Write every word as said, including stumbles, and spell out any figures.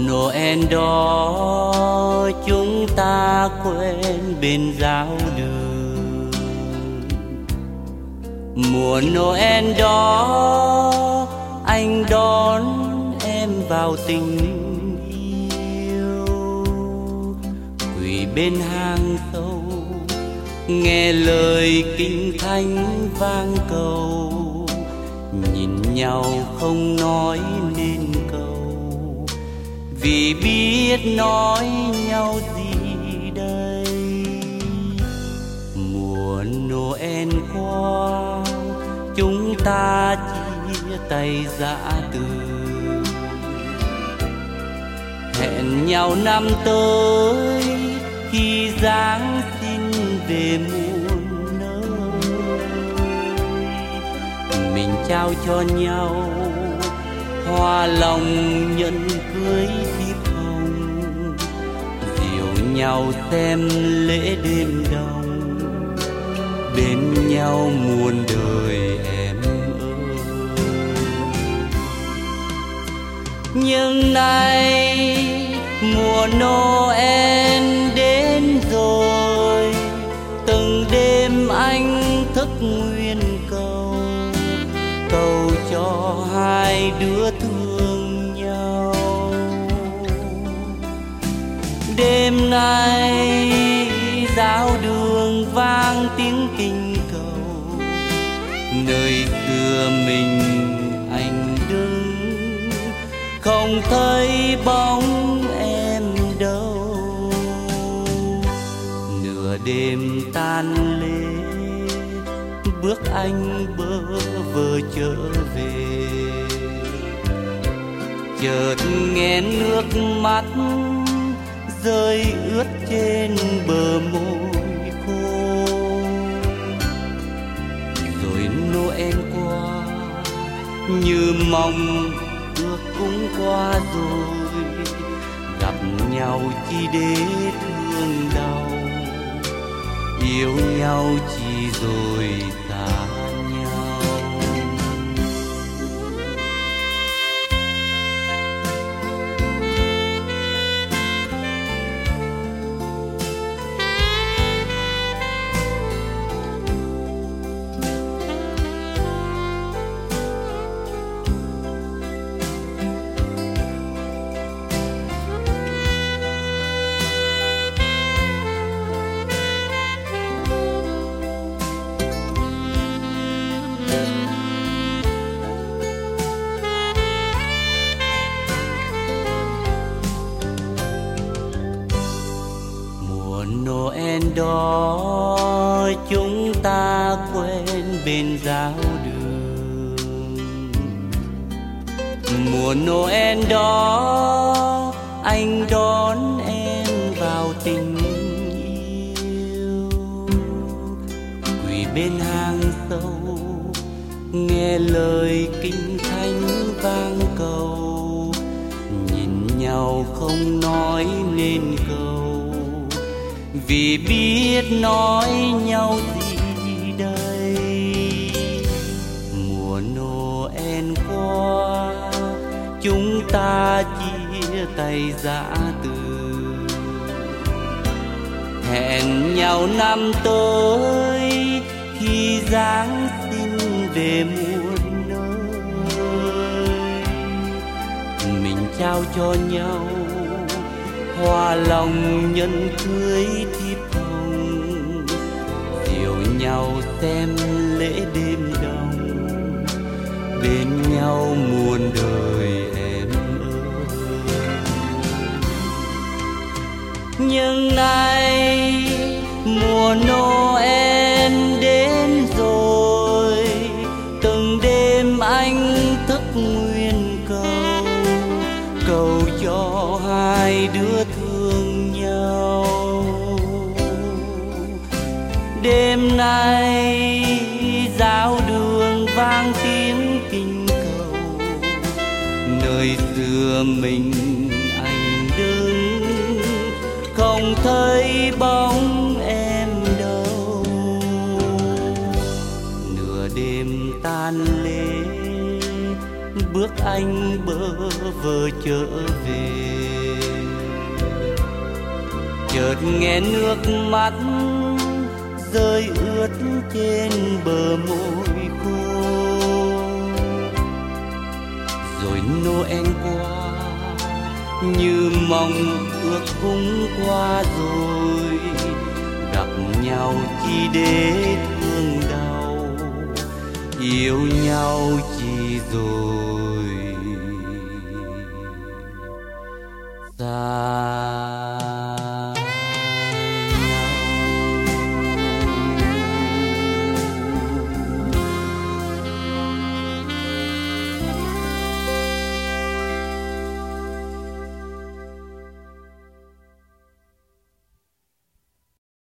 Noel đó chúng ta quên bên giáo đường. Mùa Noel đó anh đón em vào tình yêu. Quỳ bên hang sâu nghe lời kinh thánh vang cầu, nhìn nhau không nói nên câu, vì biết nói nhau gì đây. Mùa Noel qua chúng ta chia tay giã từ, hẹn nhau năm tới khi Giáng sinh về muôn nơi. Mình trao cho nhau hoa lòng nhân cưới thiếp hồng, dìu nhau xem lễ đêm đông, bên nhau muôn đời em ơi. Nhưng nay mùa Noel đến rồi, từng đêm anh thức nguyên cầu, cầu cho hai đứa thương nhau. Đêm nay giáo đường vang tiếng kinh cầu, nơi xưa mình anh đứng, không thấy bóng em đâu. Nửa đêm tan lễ bước anh bơ vơ trở về, chợt nghe nước mắt rơi ướt trên bờ môi khô. Rồi Noel qua như mong ước cũng qua rồi, gặp nhau chỉ để thương đau, yêu nhau chỉ rồi xa nhau. Noel đó chúng ta quên bên giáo đường. Mùa Noel đó anh đón em vào tình yêu. Quỳ bên hang sâu nghe lời kinh thánh vang cầu, nhìn nhau không nói nên câu, vì biết nói nhau gì đây. Mùa Noel qua chúng ta chia tay giã từ, hẹn nhau năm tới khi Giáng sinh về muôn nơi. Mình trao cho nhau hoa lòng nhân cưới thiếp hồng, dìu nhau xem lễ đêm đông, bên nhau muôn đời em ơi. Nhưng nay mùa Noel đến rồi, từng đêm anh thức nguyên cầu, cầu cho hai đứa thương nhau. Đêm nay giáo đường vang tiếng kinh cầu, nơi xưa mình anh đứng, không thấy bóng em đâu. Nửa đêm tan lễ bước anh bơ vơ trở về. Chợt nghe nước mắt rơi ướt trên bờ môi khô, rồi Noel qua như mong ước cũng qua rồi, gặp nhau chỉ để thương đau, yêu nhau chỉ rồi xa.